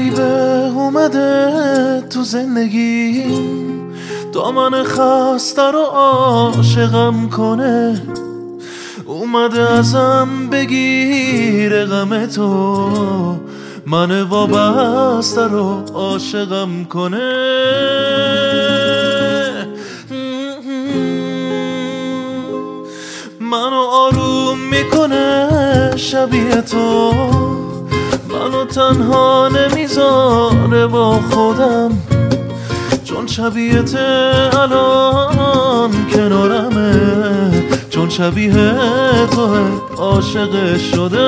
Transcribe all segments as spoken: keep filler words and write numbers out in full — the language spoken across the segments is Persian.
غریبه اومده تو زندگیم، دامن خسته رو عاشقم کنه. اومده ازم بگیره غم تو، من وابسته رو عاشقم کنه. منو آروم میکنه شبیه تو، منو تنها نمیذاره با خودم، چون شبیهت الان کنارمه، چون شبیه تو عاشق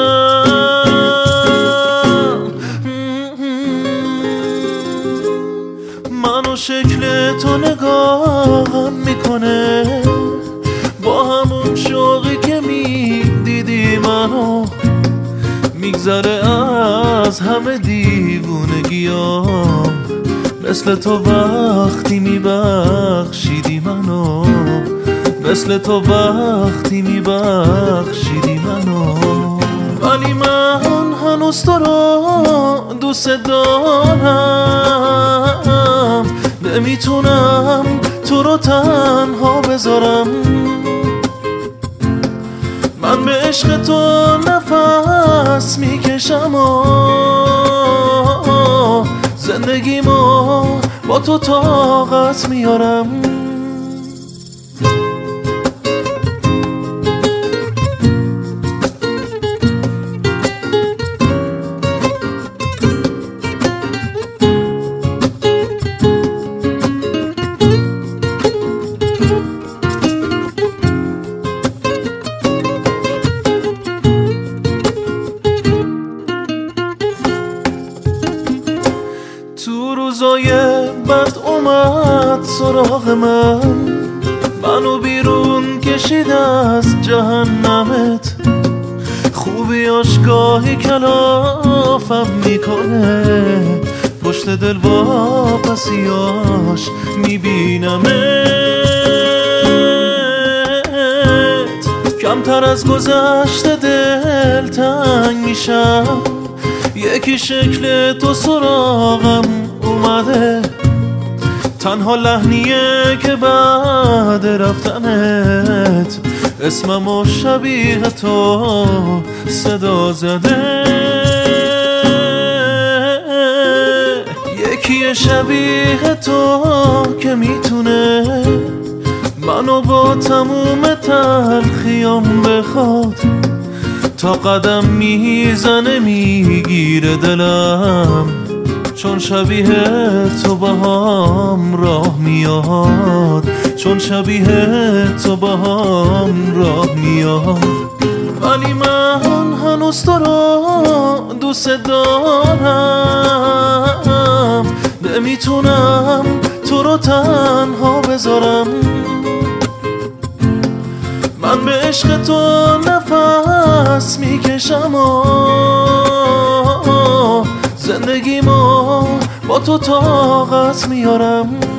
شدم. منو شکل تو نگاهم میکنه، با همون شوقی که میدیدی منو، میگذره از همه دیوونگیام، مثل تو وقتی میبخشیدی منو، مثل تو وقتی میبخشیدی منو. ولی من هنوز تو رو دوست دارم، نمیتونم تو رو تنها بذارم. من به عشق تو نفس میکشم و زندگیمو با تو طاقت میارم. تو روزای بد اومد سراغ من، منو بیرون کشید از جهنمت. خوبیاش گاهی کلافم میکنه، پشت دل واپسیاش میبینمت. کمتر از گذشته دل تنگ میشم، یکی شکل تو سراغم اومده. تنها لحنیه که بعد رفتنت اسمم و شبیه تو صدا زده. یکی شبیه تو که میتونه منو با تموم تلخیام بخواد، تا قدم میزنه میگیره دلم، چون شبیه تو با هم راه میاد، چون شبیه تو با هم راه میاد. ولی من هنوز تو رو دوست دارم، نمیتونم تو رو تنها بذارم. من به عشق تو نفس میکشم و زندگیمو با تو طاقت میارم.